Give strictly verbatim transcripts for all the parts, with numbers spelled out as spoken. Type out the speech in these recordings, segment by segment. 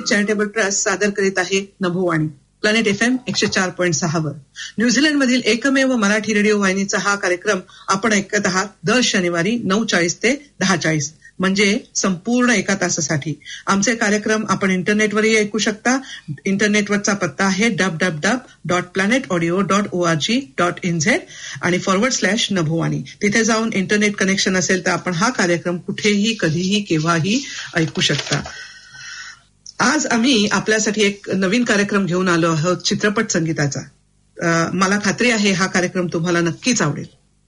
Charitable trust सादर करीत आहे नभोवाणी प्लॅनेट एफ एम एकशे चार पॉईंट सहा वर. न्यूझीलंडमधील एकमेव मराठी रेडिओ वाहिनीचा हा कार्यक्रम आपण ऐकत आहात दर शनिवारी नऊ चाळीस ते दहा चाळीस म्हणजे संपूर्ण एका तासासाठी. आमचे कार्यक्रम आपण इंटरनेटवरही ऐकू शकता. इंटरनेटवरचा पत्ता आहे dub dub dub dot planet audio dot O R G dot in z आणि फॉरवर्ड स्लॅश नभोवाणी. तिथे जाऊन इंटरनेट कनेक्शन असेल तर आपण हा कार्यक्रम कुठेही कधीही केव्हाही ऐकू शकता. आज आम्ही आपल्यासाठी एक नवीन कार्यक्रम घेऊन आलो आहोत चित्रपट संगीताचा. मला खात्री आहे हा कार्यक्रम तुम्हाला नक्कीच आवडेल.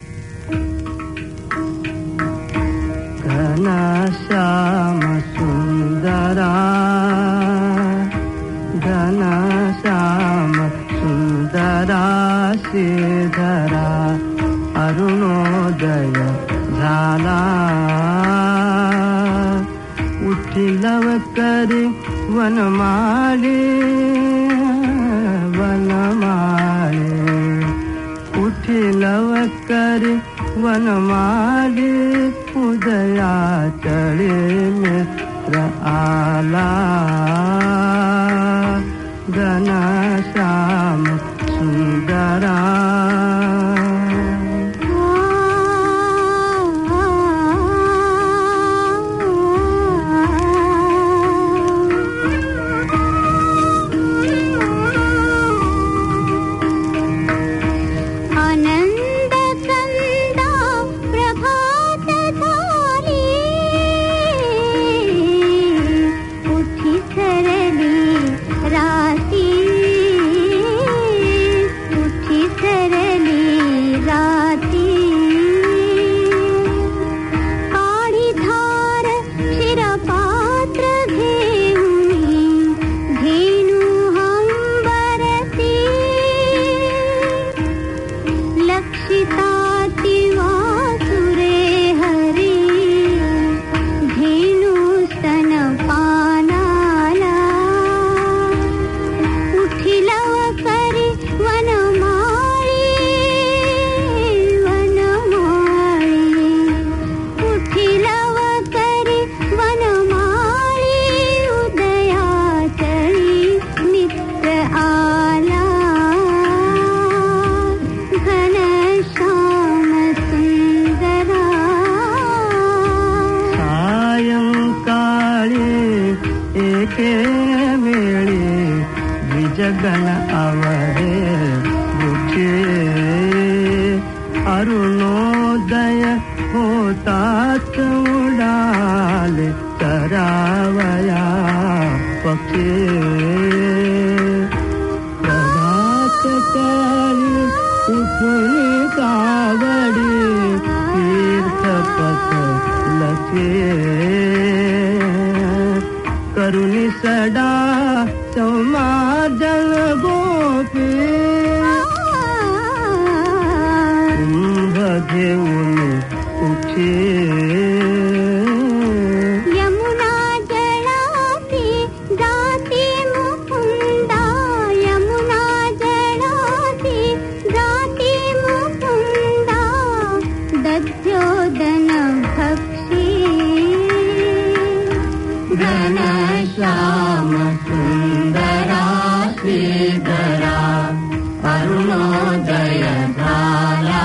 घनश्याम सुंदरा घनश्याम सुंदरा श्रीधरा अरुणोदय झाला उठिलव करी वनमाळी वनमाळी उठिलव करी वनमाळी उदया चढे मित्र आला घनश्याम सुंदरा. गगन आवरे बुके अरुणोदय होतात उडाले करावया पक्षी प्रभात काळी उठून कावडी तीर्थपथ लखे करुणी सडा समाजल गोपी कुंभ घेऊन उठे यमुना जळाती जाती मुकुंदा यमुना जळाती जाती मुकुंदा दध्योदन भक्षी घनश्याम सुंदरा श्रीधरा अरुणोदय झाला.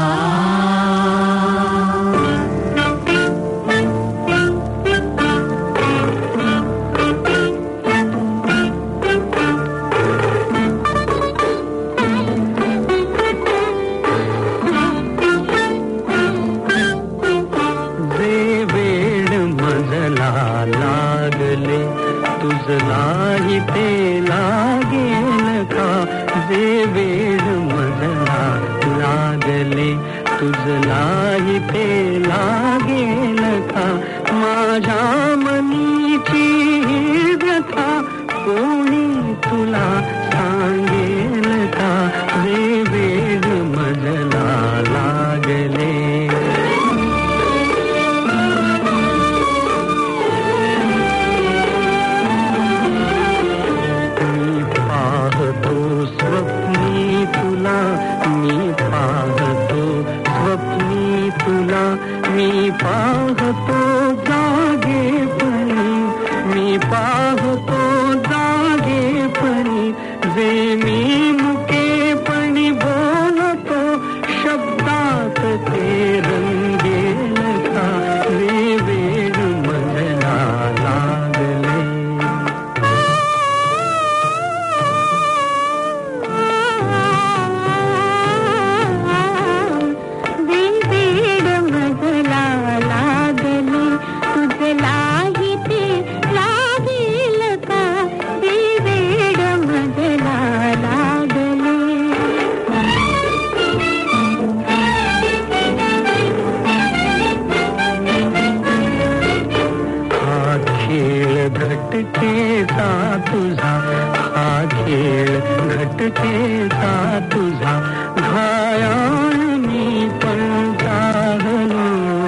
तुझलाही ते लागेल का जे वेळ मजला लागले तुझलाही ते लागेल का माझ्या मनीची व्यथा कोणी तुला सांगेल का जे वेळ मजला लागले. स्वप्नी तुला मी पाहतो स्वप्नी तुला मी पाहतो जागे खेळ घटकेचा तुझा घायाळ मी पण चाहलो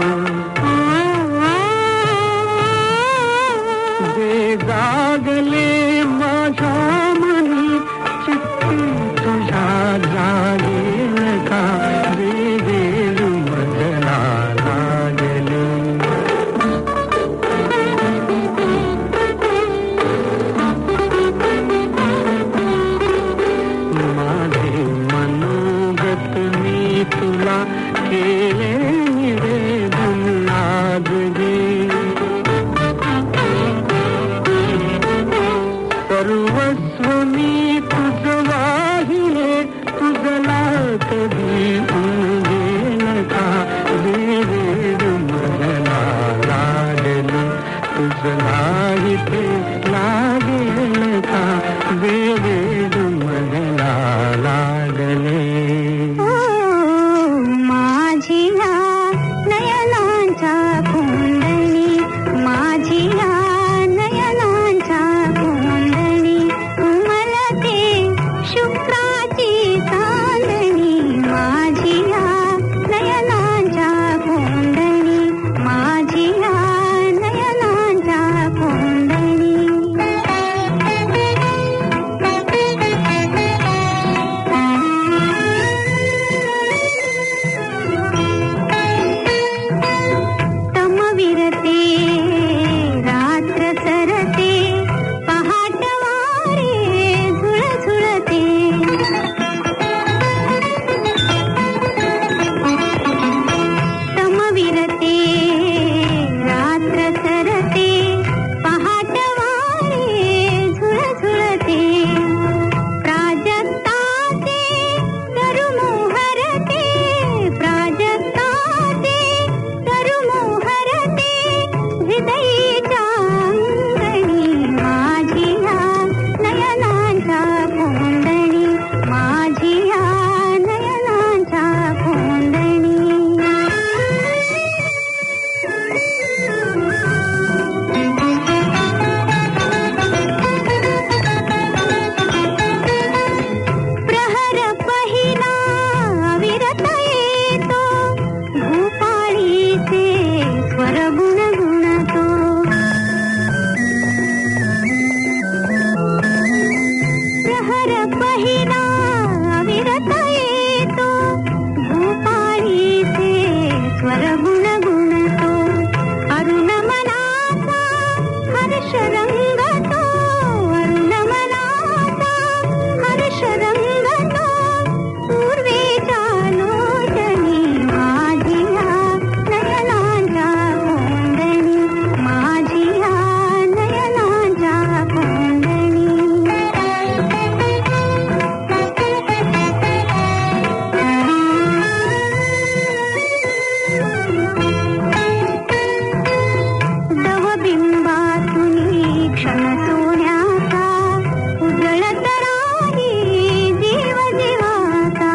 जे जागले माझ्या मनी चित्ती तुझ्या जागेल का जे वेळ मजला लागले माझे मनोगत मी तुला केले निवेदन लाज गे सर्वस्व मी तुझ वाहिले तुझला कधी उगेल का जे वेळ मजला लागेल तुझला इथे लागेल का जे वेळ मजला लागले माझिया नयनांच्या कुंडली माझिया नयनांच्या कुंडली उमलते शुक्राची चांदणी माझिया नयनांच्या कुंडली माझिया नयनांच्या कुंडली तमविरते रात्र सरते पहाटवारे झुळझुळते तमविरते रात्र सरते पहाटवारे झुळझुळते प्राजक्ताचे तरुमोहरते प्राजक्ताचे तरुमोहरते हृदयीच्या अंगणी माझिया नयनांच्या कोंडणी माझिया नयनांच्या कोंडणी प्रहर पहिला विरत येतो भूपाळीचे स्वर गुणगुणतो प्रहर पहिला विरत येतो भूपाळीचे स्वर गुणगुणतो अरुण मनाचा हर्ष रंगतो अरुण मनाचा हर्ष रंगतो पूर्वेच्या लोचनी माझिया नयनांच्या कोंडणी माझिया नयनांच्या कोंडणी दवबिंबातुनी क्षण सोन्याचा उजळत राही जीव जीवाचा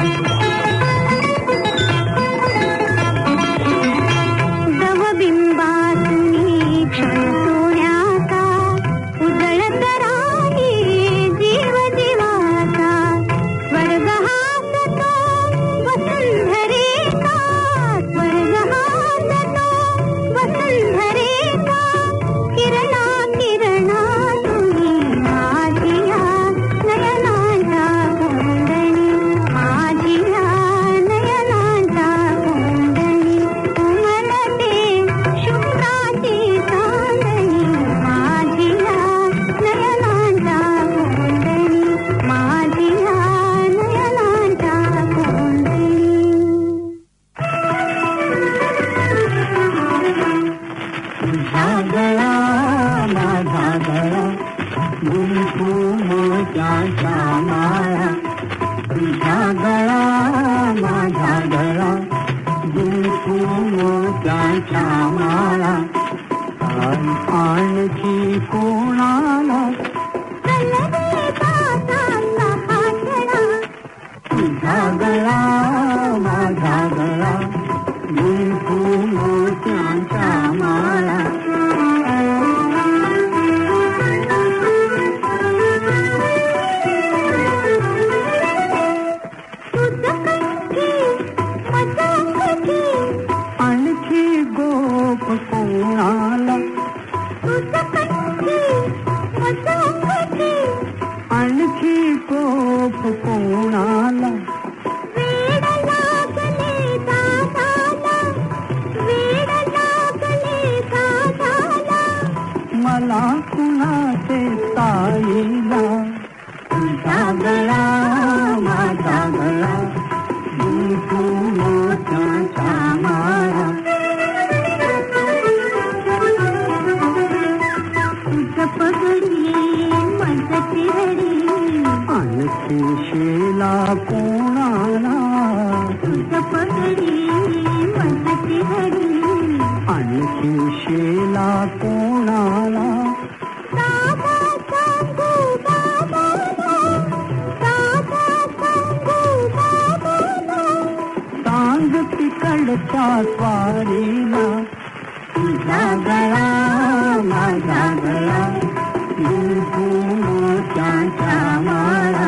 दवबिंबातुनी क्षण सोन्याचा उजळत राही जीव जीवाचा स्वर्ग हासतो वसुंधरेचा स्वर्ग हासतो वसुंधरेचा किरणा किरणा तुम्ही माझिया नयनांच्या कोंडणी माझिया नयनांच्या कोंडणी उमलते शुक्राची चांदणी माझिया नयनांच्या कोंडणी माझिया नयनांच्या कोंडणी तुझा गळा माझा गळा गुंफू मोत्याचा माळा तुझा गळा माझा गळा गुंफू मोत्याचा माळा आणि आणखी कोणाला तुझा गळा माझा गळा गुंफू मोत्याचा माळा माझी कोप कोणाला वेड लागले दादाला, वेड लागले दादाला, मला कुणाचे ताईला तुझा गळा माझा गळा तू मोत्याचा माळा तुझ पगडी माझ चिरडी आणखी शेला कोणाला तुझ पगडी माझ चिरडी आणखी शेला कोणाला दादा सांगू बाबाला, दादा सांगू बाबाला, सांग तिकडच्या स्वारीला तुझा गळा माझा गळा तू मोत्याचा माळा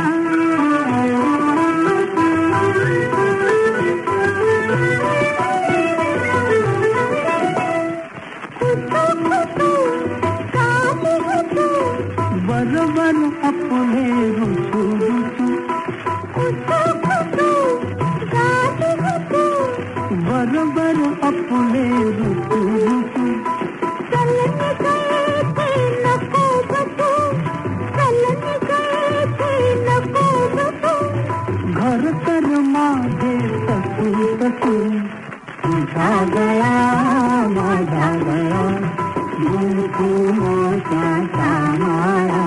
बरोबर आपले रुसू रुसू बरोबर आपले रुसू रुसू चलने गए थे नको बसू, चलने गए थे नको बसू, घर तर माझे तसू तसू तुझा गळा माझा गळा तू मोत्याचा माळा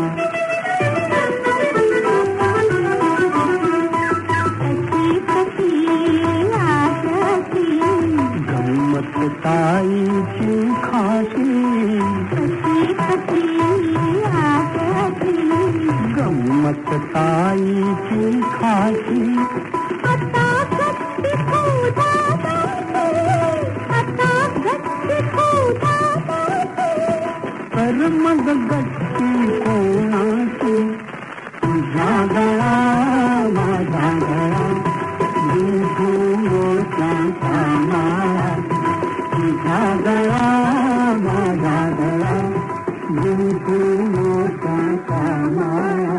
कशी कशी आसती, गंमत ताईची खाशी कशी कशी आसती, गंमत ताईची खाशी आता गच्ची खोदाबाई, आता गच्ची खोदाबाई, कर मग गच्ची कोणाची तुझा गळा माझा गळा तू मोत्याचा माळा तुझा गळा माझा गळा तू मोत्याचा माळा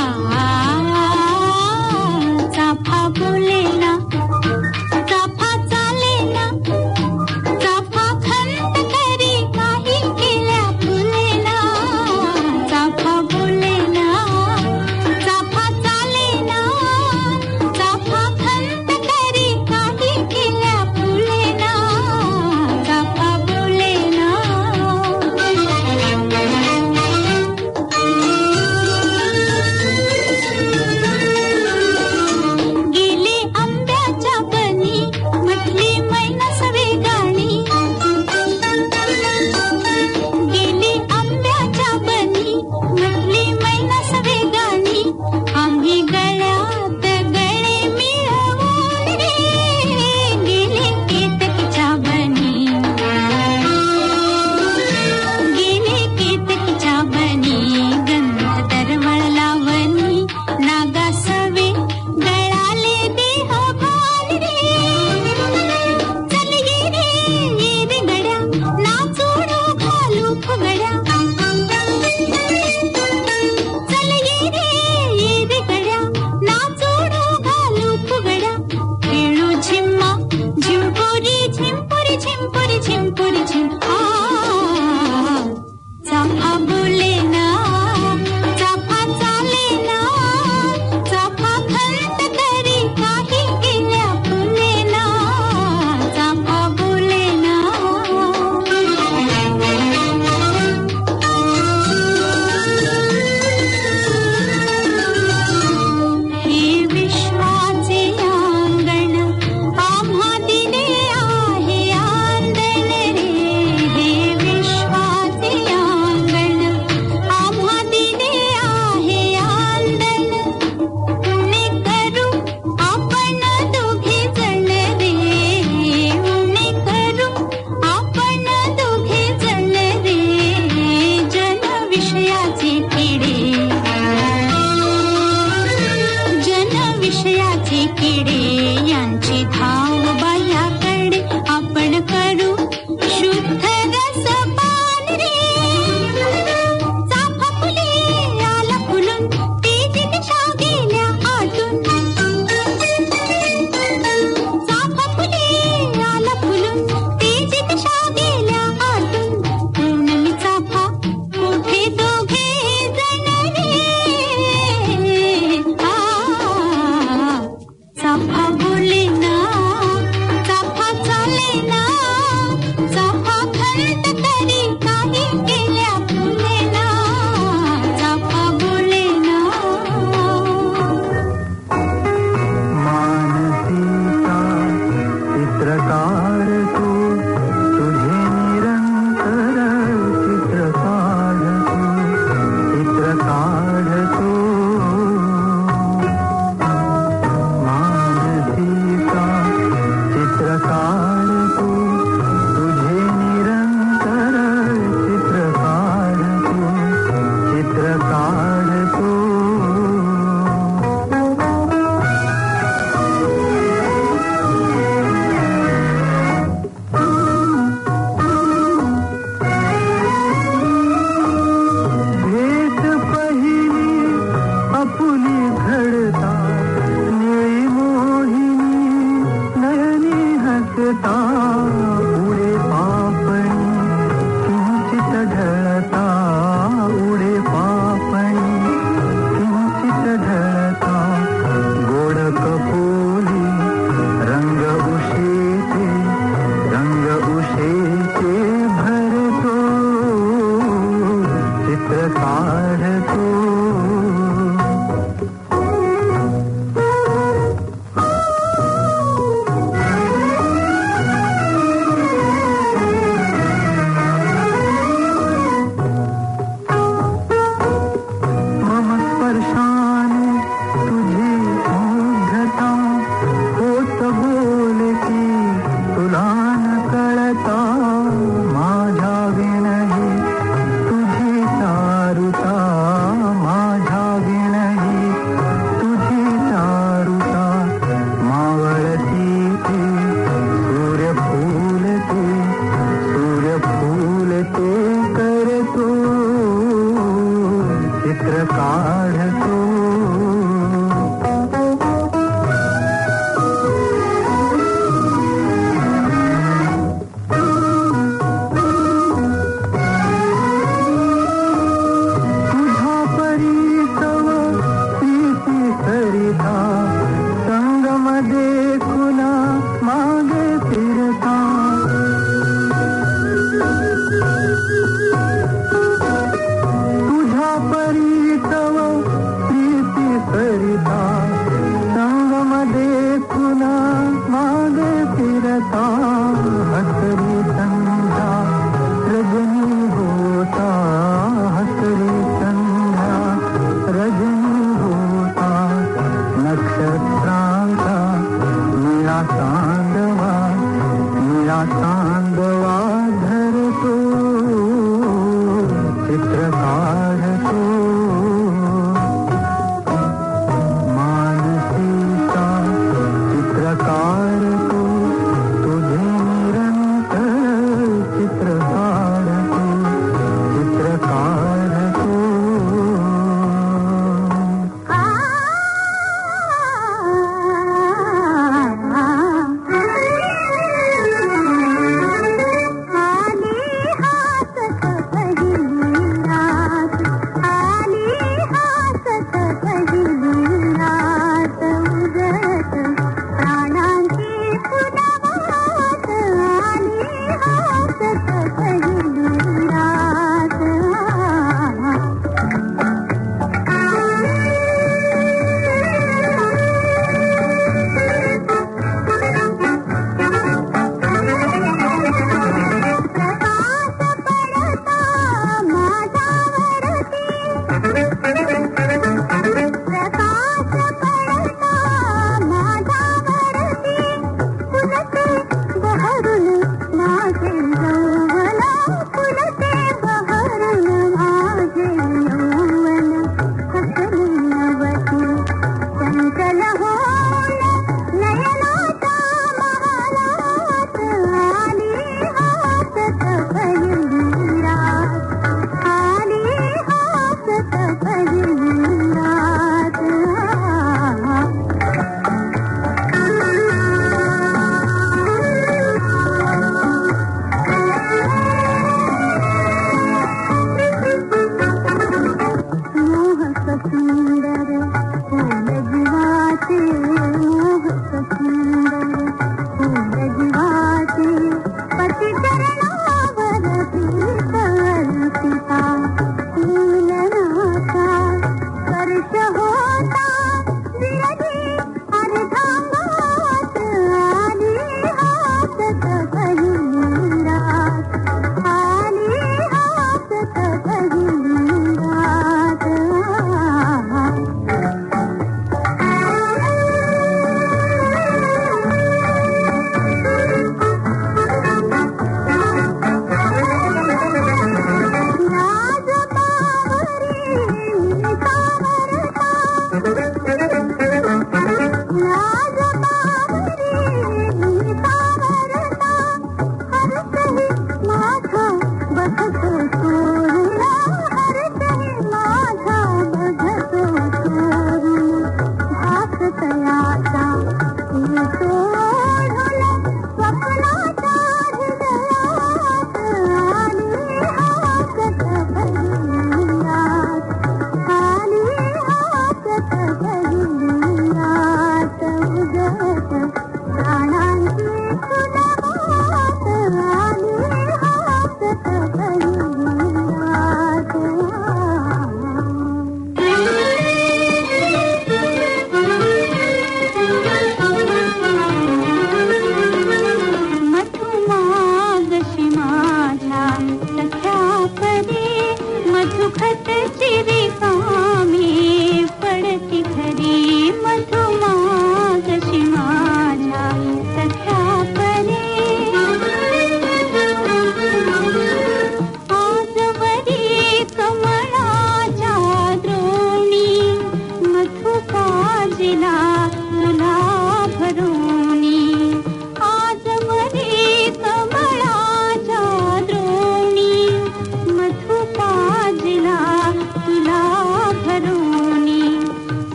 चाफा बोलेला, चाफा किडे यांची धाव बाह्याकडे आपण करू शुद्ध रसपान रे. चाफा फुले आला फुलून तेजी दिशा गेल्या आटून. चाफा फुले आला फुलून तेजी दिशा गेल्या आटून. पूर्णमी चाफा मोठे दोघे जण रे. आ चाफा बोले ना चाफा चाले ना. चाफा खंत तरी काही केल्या फुले ना. चाफा बोले ना. मानसिका चित्रकार तू तुझे निरंतर चित्रकार तू चित्रकार तू. मानसिका चित्रकार तू तुझे निरंतर चित्रकार तू चित्रकार तू. भेट पहिली आपुली घडता निळी मोहिनी नयनी हसता. उडे पापणी किंचित ढळता. उडे पापणी किंचित ढळता. गोड कपोली रंग उशेचे रंग उशेचे भरतो चित्र काढतो. मम स्पर्शाने तुझी मुग्धता होत बोलती तुला न कळता. माझ्या विणही तुझी चारुता. माझ्या विणही तुझी चारुता. मावळती ते सूर्य फुलते सूर्य फुलते करतो चित्र काढतो. तुझा परी तव प्रीती सरिता संगमध्ये खुला मागे फिरता. तुझा परी तव प्रीती सरिता संगमध्ये खुला मागे फिरता. हसरी संध्या रजनी होता. हसरी संध्या रजनी होता. नक्षत्रांचा निळा चांदवा निळा चांदवा धरतो चित्र काढतो. मानसिका चित्रकार तू तुझे निरंतर चित्रकार तू चित्रकार तू. आ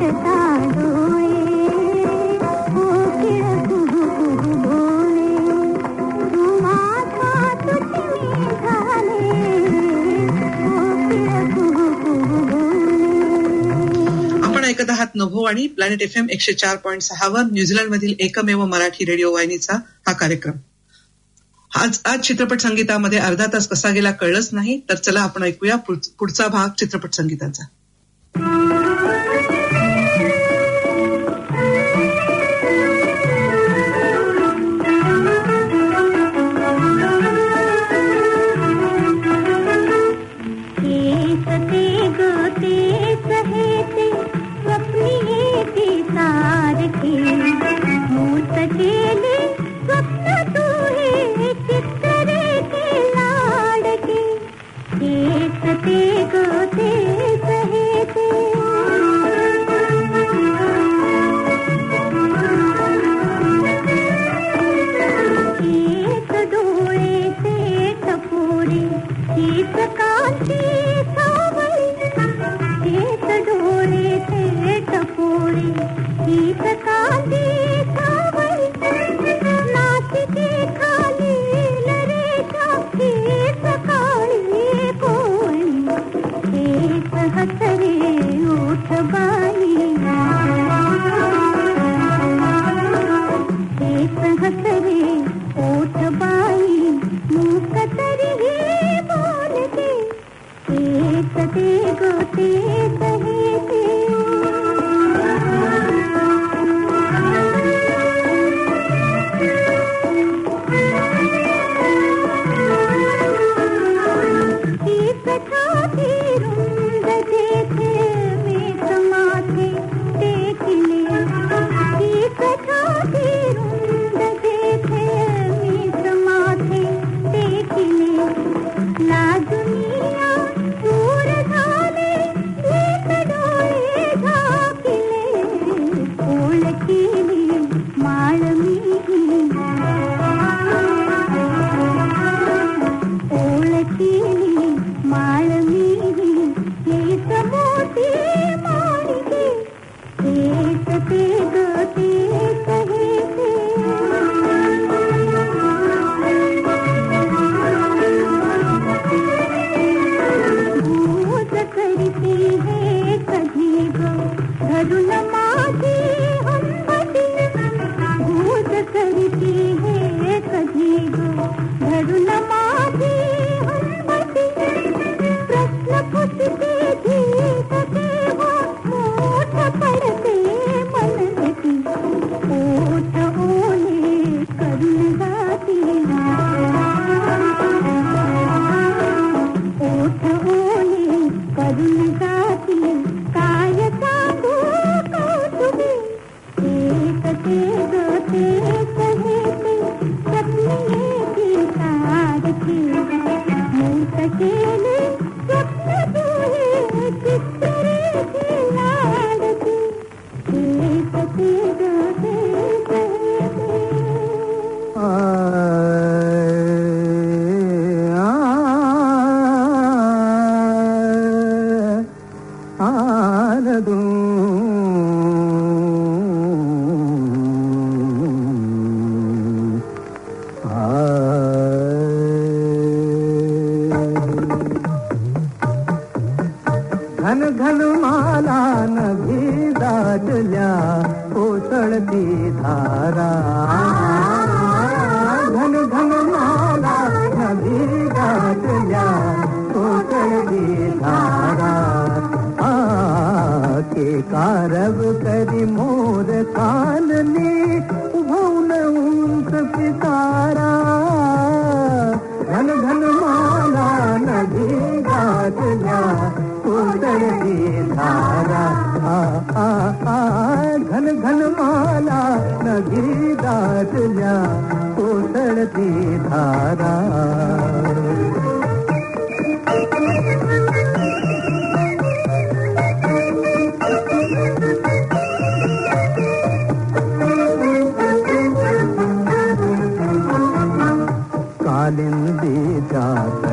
नभोवाणी प्लॅनेट एफ एम एकशे चार पॉईंट सहा वर न्यूझीलंडमधील एकमेव मराठी रेडिओ वाहिनीचा हा कार्यक्रम. आज आज चित्रपट संगीतामध्ये अर्धा तास कसा गेला कळलंच नाही. तर चला आपण ऐकूया पुढचा भाग चित्रपट संगीताचा.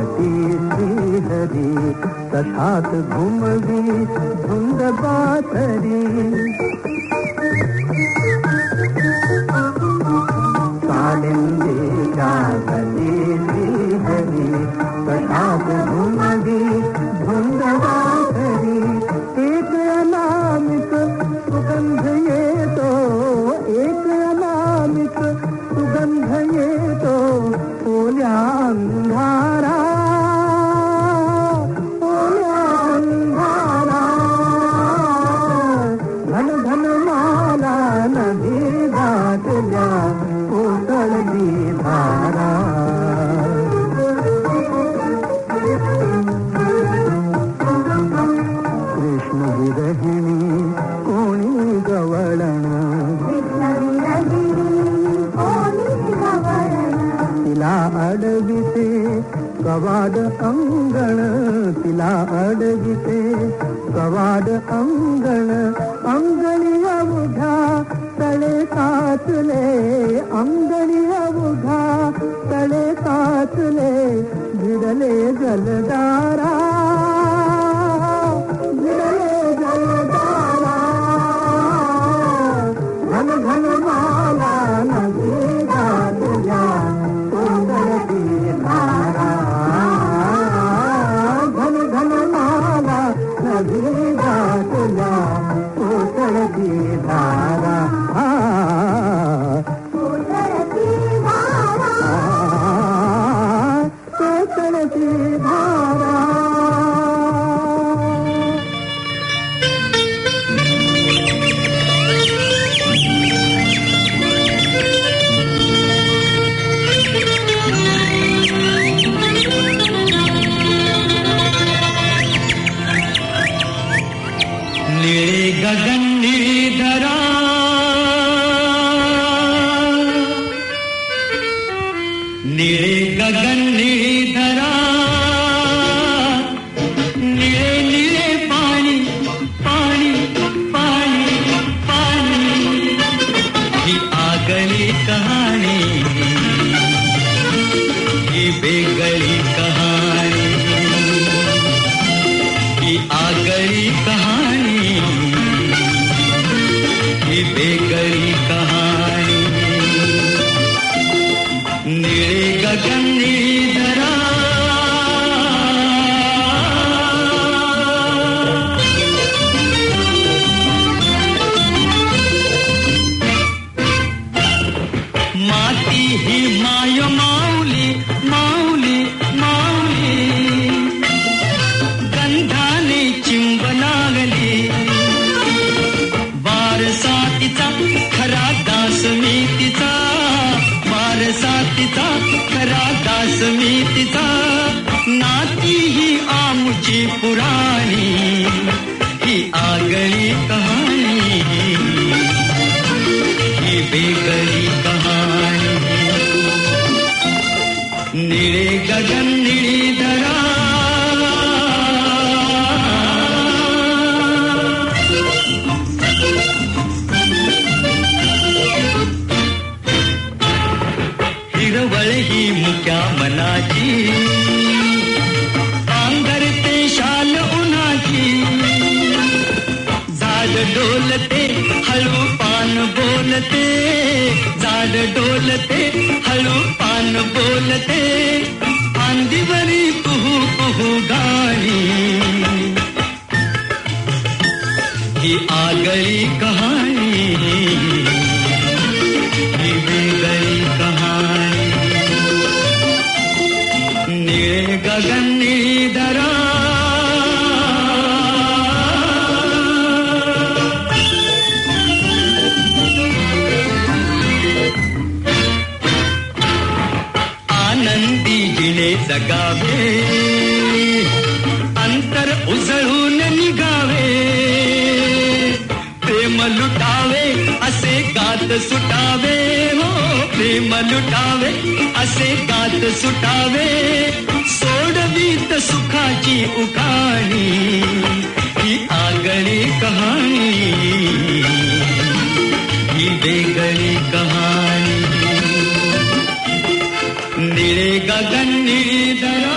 तथात घुमवी धुंद बात हरी कालिंदीच्या गती हरी कटात घुमगी धुंदवाखरी एक अनामिक सुगंध येतो एक अनामिक सुगंध येतो ओल्या अंधारा ओल्या अंधारा घन घन माला नदी घातल्या कोसळली धारा कृष्ण विरहिणी कोणी गवळण तिला अडविते कवाड अंगण तिला अडविते कवाड अंगण अंगणी अवघा तळे काचले अंगणी अवघा तळे काचले भिडले जलदारा भिडले जलदारा घन घन माला नदी घातल्या कोसळती धारा घन घन माला नदी घातल्या कोसळती धारा कोसळती धारा कोसळती धारा निळे गगन निळी धरा निळे गगन निळी धरा निळे निळे पाणी पाणी पाणी पाणी ही आगळी कहाणी ही बेगळी कहाणी ही आगळी कहाणी ही बेगळी कहाणी निळे गगन निळी धरा माती ही माय माऊली माऊली माऊली गंधाने चिंब लागली वारसा तिचा खरा दास मी तिचा वारसा तिचा खरा दास मी तिचा नाती ही आमची पुराणी ही आगळी कहाणी ही बेगळी कहाणी निळे गगन निळी धरा हिरवळ ही मुक्या मनाची पांघरते शाल उन्हाची झाड डोलते हळू पान बोलते झाड डोलते हळू पान बोलते फांदीवरी कुहू कुहू गाणी ही आगळी कहाणी ही वेगळी कहाणी निळे गगन निळी धरा आनंदी जिणे जगावे अंतर उजळून निघावे प्रेम लुटावे असे गात सुटावे हो प्रेम लुटावे असे गात सुटावे सोडवीत सुखाची उखाणी ही आगळी कहाणी ही वेगळी कहाणी निळे गगन निळी धरा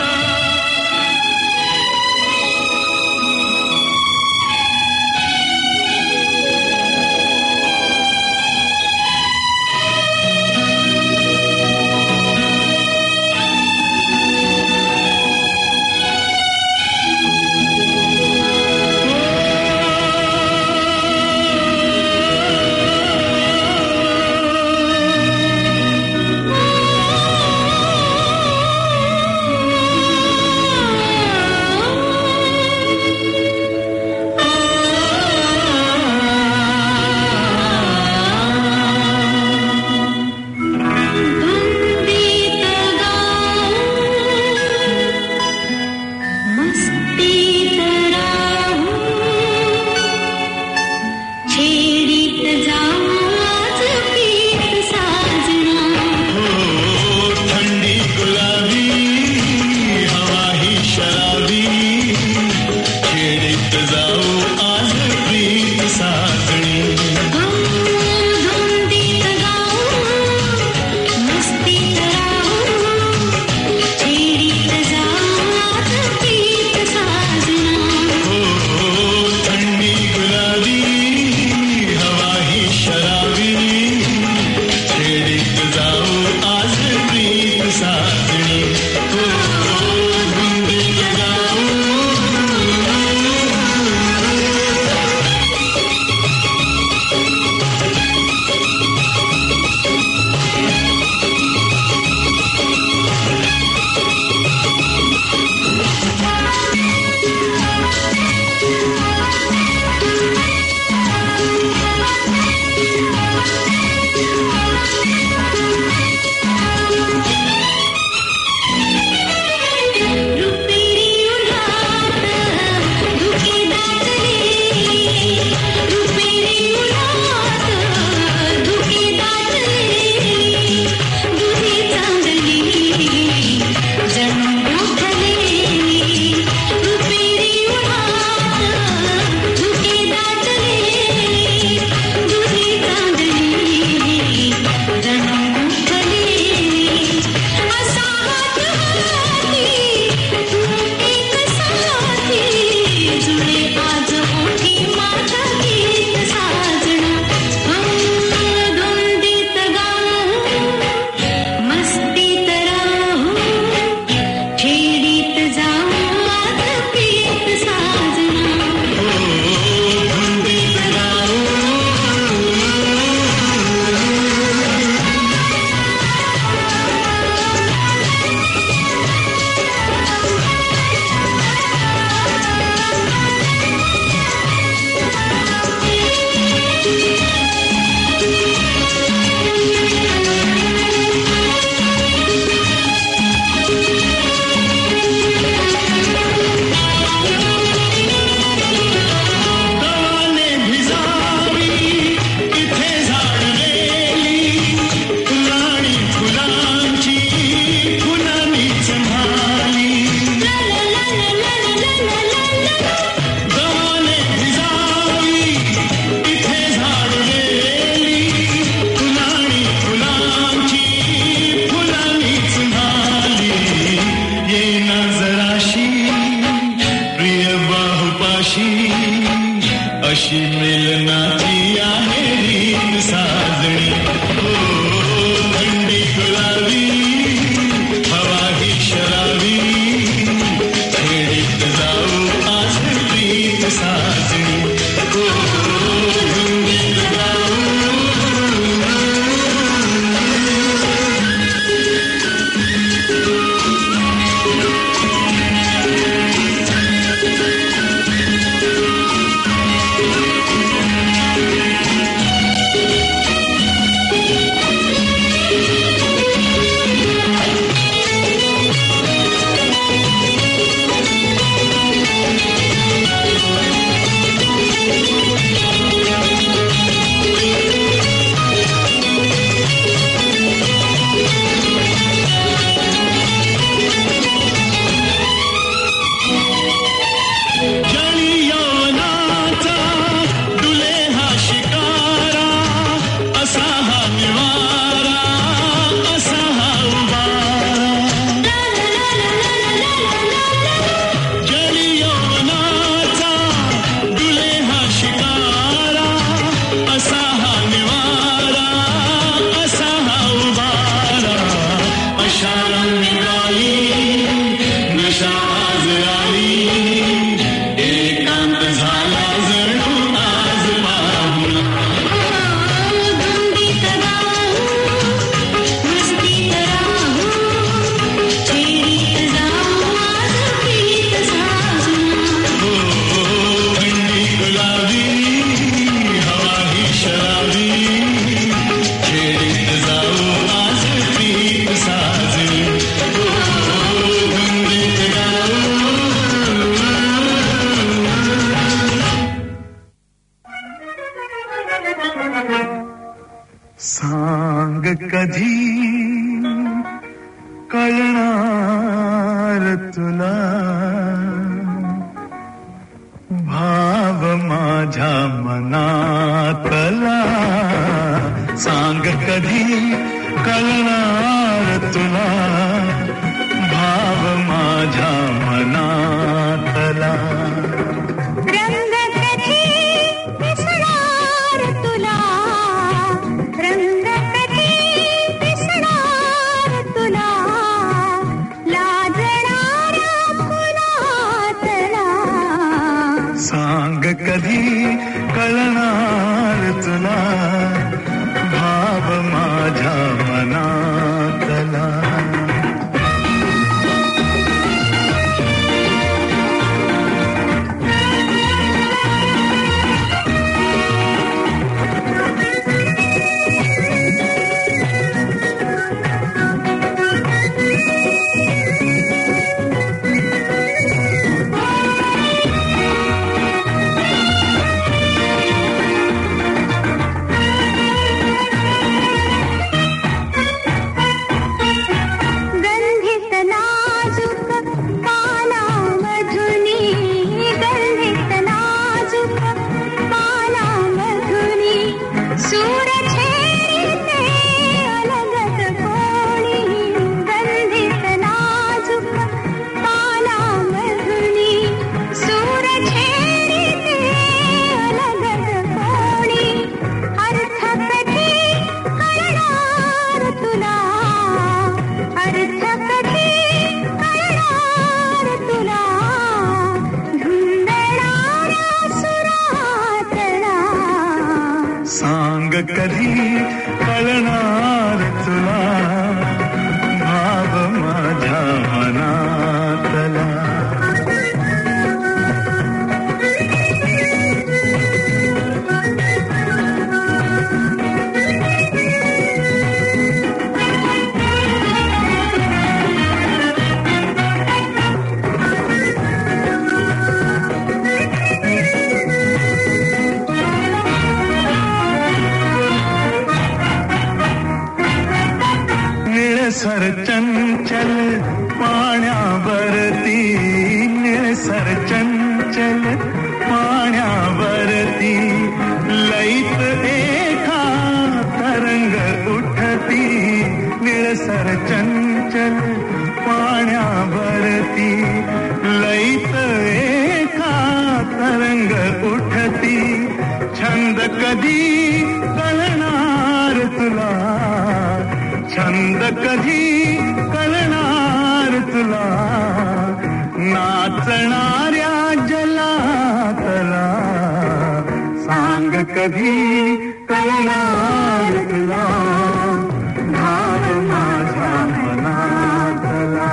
लग्नाची आहे रीत साजणी हो थंडी गुलाबी हवा ही शराबी खेडीत जाऊ आज रीत साजणी हो थंडीत जाऊ सांग कधी कळणार तुला भाव माझ्या मनातला सांग कधी कळणार तुला भाव माझ्या मनातला रंग कधी दिसणार तुला रंग कधी दिसणार तुला लाजणारा फुलातला सांग कधी कळणार तुला भाव माझ्या मनातला कधी कळणार तुला भाव माझ्या मनातला निळसर चंचल पाण्यावरती निळसर चंचल पाण्यावरती लईत एका तरंग उठती निळसर चंचल पाण्यावरती लईत एका तरंग उठती छंद छंद कधी कळणार तुला छंद कधी कळणार तुला नाचणाऱ्या जलातला सांग कधी कळणार तुला धार माझ्या मनातला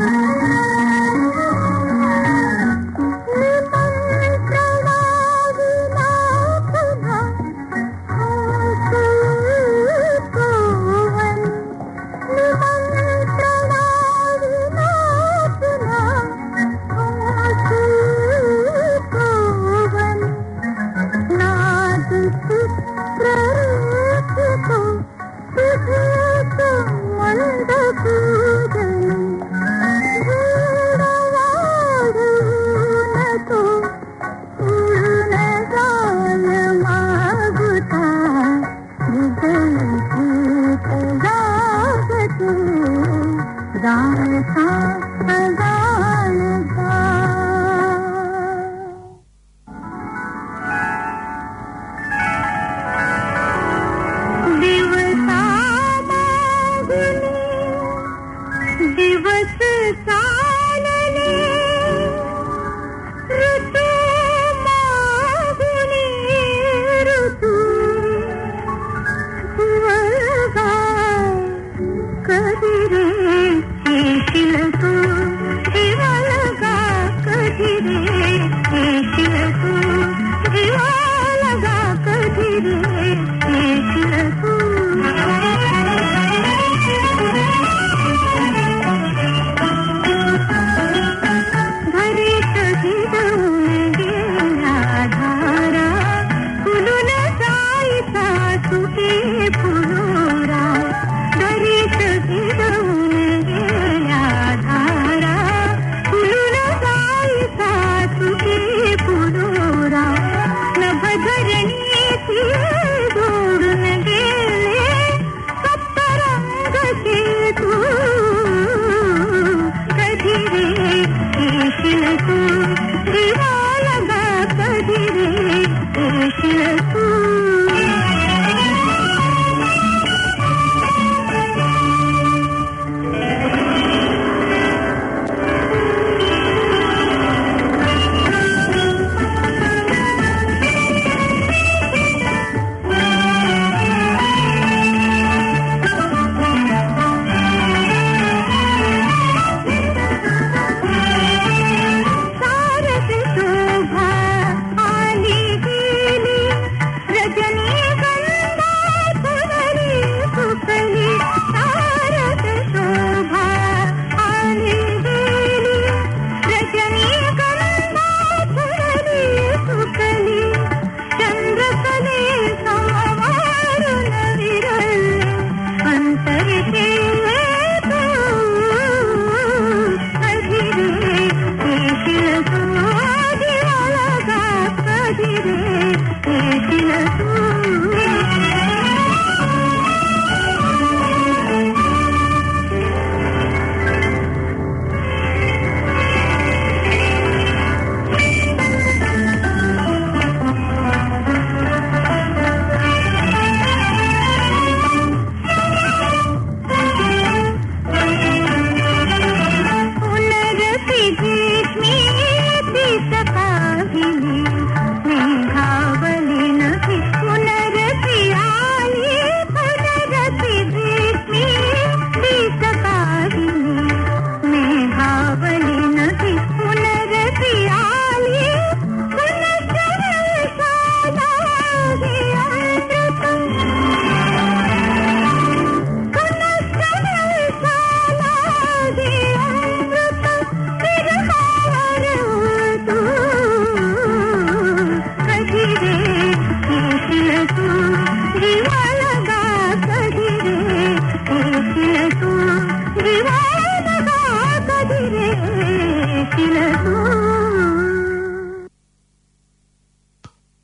Thank you.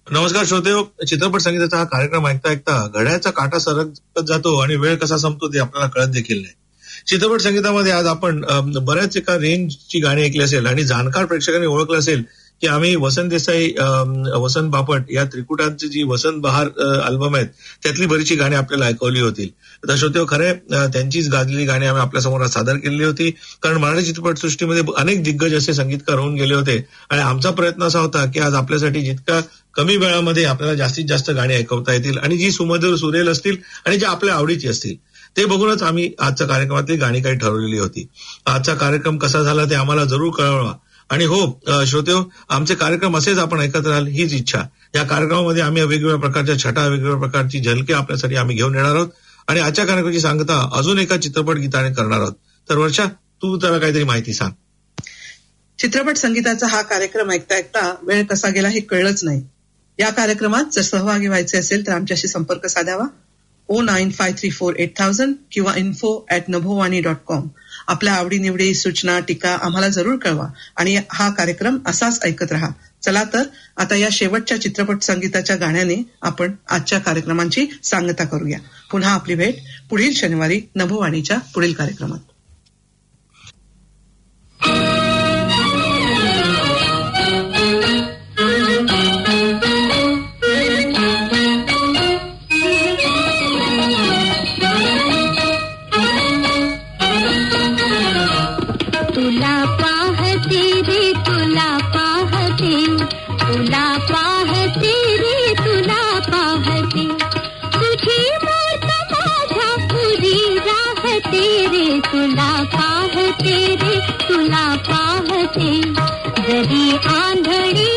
नमस्कार श्रोतेहो, चित्रपट संगीताचा हा कार्यक्रम ऐकता ऐकता घड्याचा काटा सरकत जातो आणि वेळ कसा संपतो ते आपल्याला कळत देखील नाही. चित्रपट संगीतामध्ये आज आपण बऱ्याच एका रेंजची गाणी ऐकली असेल आणि जाणकार प्रेक्षकांनी ओळखलं असेल की आम्ही वसंत देसाई, वसंत बापट या त्रिकुटांची जी वसंत बहार अल्बम आहेत त्यातली बरीचशी गाणी आपल्याला ऐकवली होती. तर श्रोतेहो, खरे त्यांचीच गाजलेली गाणी आम्ही आपल्या समोर सादर केलेली होती, कारण मराठी चित्रपटसृष्टीमध्ये अनेक दिग्गज असे संगीतकार होऊन गेले होते आणि आमचा प्रयत्न असा होता की आज आपल्यासाठी जितका कमी वेळामध्ये आपल्याला जास्तीत जास्त गाणी ऐकवता येतील आणि जी सुमधुर सुरेल असतील आणि जी आपल्या आवडीची असतील ते बघूनच आम्ही आजच्या कार्यक्रमातली गाणी काही ठरवलेली होती. आजचा कार्यक्रम कसा झाला ते आम्हाला जरूर कळवा. आणि हो श्रोतेहो, आमचे कार्यक्रम असेच आपण ऐकत राहाल हीच इच्छा. या कार्यक्रमामध्ये आम्ही वेगवेगळ्या प्रकारच्या छटा, वेगवेगळ्या प्रकारची झलके आपल्यासाठी आम्ही घेऊन येणार आहोत आणि आजच्या कार्यक्रमाची सांगता अजून एका चित्रपट गीताने करणार आहोत. तर वर्षा, तू त्याला काहीतरी माहिती सांग. चित्रपट संगीताचा हा कार्यक्रम ऐकता ऐकता वेळ कसा गेला हे कळलंच नाही. या कार्यक्रमात जर सहभागी व्हायचे असेल तर आमच्याशी संपर्क साधावा. O nine five three four eight thousand किंवा info at Nabhovani dot com. आपल्या आवडीनिवडी, सूचना, टीका आम्हाला जरूर कळवा आणि हा कार्यक्रम असाच ऐकत राहा. चला तर आता या शेवटच्या चित्रपट संगीताच्या गाण्याने आपण आजच्या कार्यक्रमांची सांगता करूया. पुन्हा आपली भेट पुढील शनिवारी नभोवाणीच्या पुढील कार्यक्रमात. तुला पाहते रे तुला पाहते जरी आंधळी